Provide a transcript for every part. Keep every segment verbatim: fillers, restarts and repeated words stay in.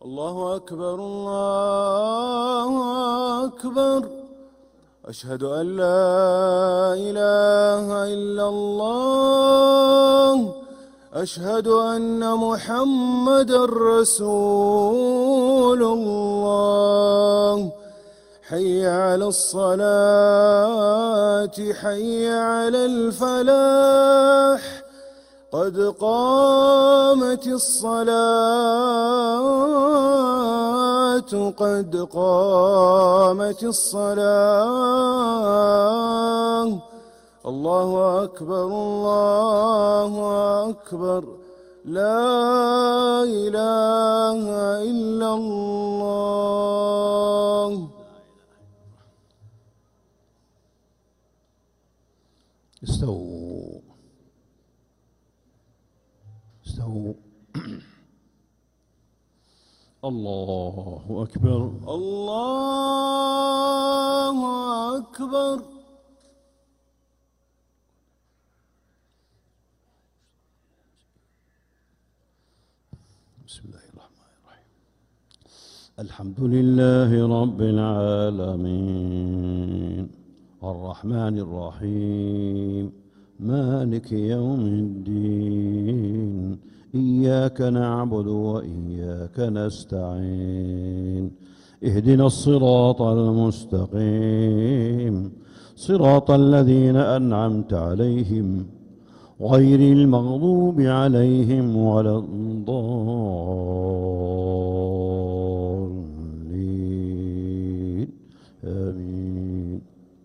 الله أكبر الله أكبر. أشهد أن لا إله إلا الله. أشهد أن محمدًا رسول الله. حي على الصلاة حي على الفلاح. قد قامت الصلاة قد قامت الصلاة. الله أكبر الله أكبر. لا إله إلا الله. استووا استووا. الله أكبر الله أكبر. بسم الله الرحمن الرحيم. الحمد لله رب العالمين الرحمن الرحيم مالك يوم الدين. إياك نعبد وإياك نستعين. اهدنا الصراط المستقيم صراط الذين أنعمت عليهم غير المغضوب عليهم ولا الضالين. آمين.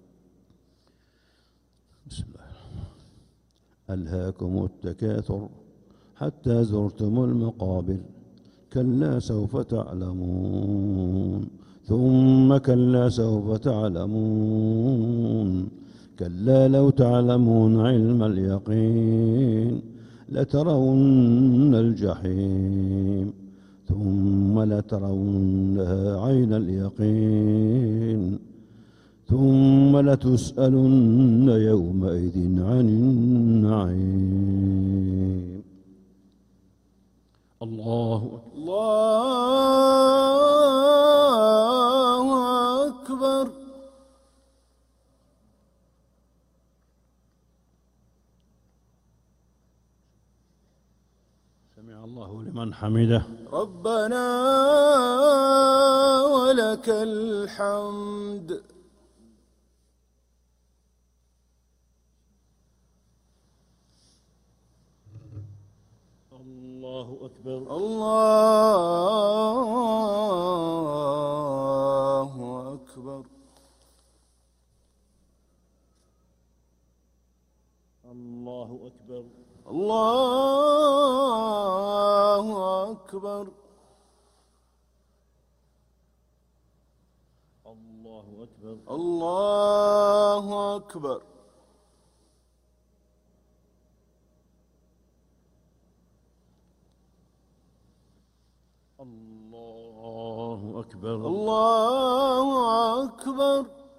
بسم الله. ألهاكم التكاثر حتى زرتم المقابر. كلا سوف تعلمون ثم كلا سوف تعلمون. كلا لو تعلمون علم اليقين لترون الجحيم ثم لترونها عين اليقين ثم لتسألن يومئذ عن النعيم. الله الله أكبر. سمع الله لمن حمده. ربنا ولك الحمد. الله أكبر الله أكبر. الله أكبر الله أكبر. الله أكبر الله أكبر. الله أكبر الله أكبر.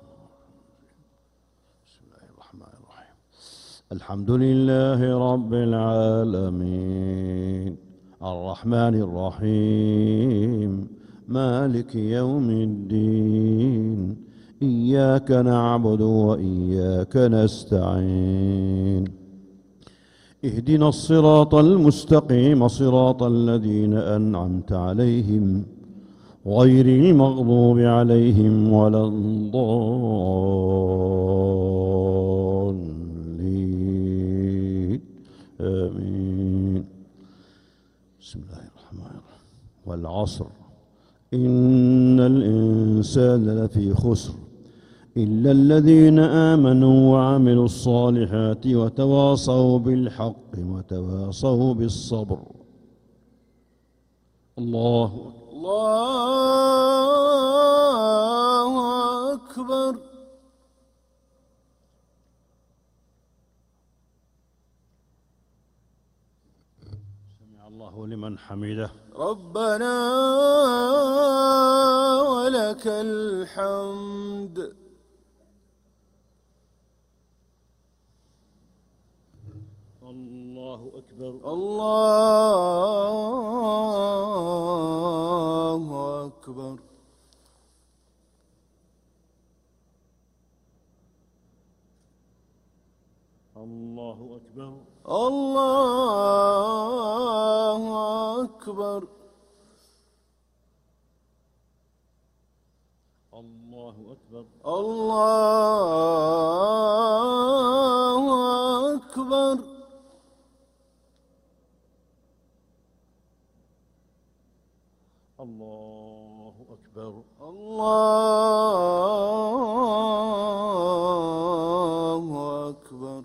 بسم الله الرحمن الرحيم. الحمد لله رب العالمين الرحمن الرحيم مالك يوم الدين. إياك نعبد وإياك نستعين. اهدنا الصراط المستقيم صراط الذين أنعمت عليهم غير المغضوب عليهم ولا الضالين. آمين. بسم الله الرحمن الرحيم. والعصر إن الإنسان لفي خسر إلا الذين آمنوا وعملوا الصالحات وتواصوا بالحق وتواصوا بالصبر. الله الله أكبر. سمع الله لمن حمده. ربنا ولك الحمد. الله أكبر الله الله أكبر. الله أكبر. الله أكبر. الله أكبر. الله أكبر. الله أكبر.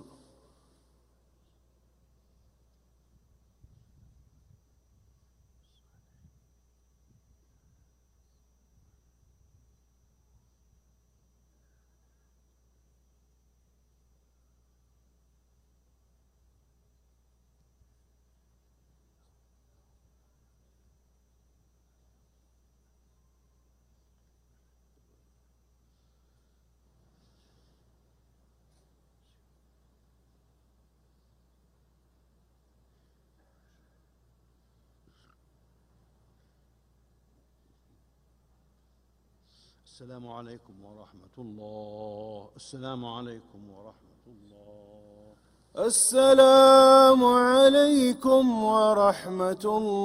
السلام عليكم ورحمة الله. السلام عليكم ورحمة الله. السلام عليكم ورحمة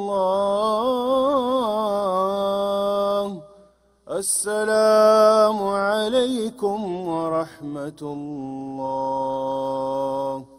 الله. السلام عليكم ورحمة الله.